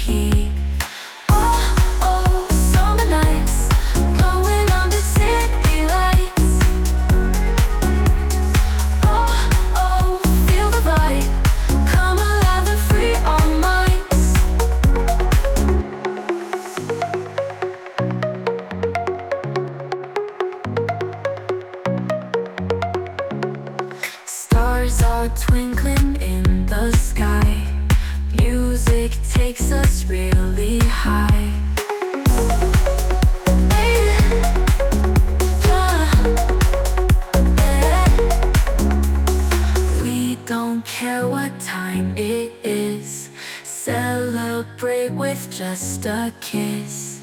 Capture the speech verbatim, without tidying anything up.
key. Oh, oh, summer nights, glowing under city lights. Oh, oh, feel the vibe, come alive and free our minds. Stars are twinkling in the sky. Music takes us really high. Hey, uh, yeah. We don't care what time it is, celebrate with just a kiss.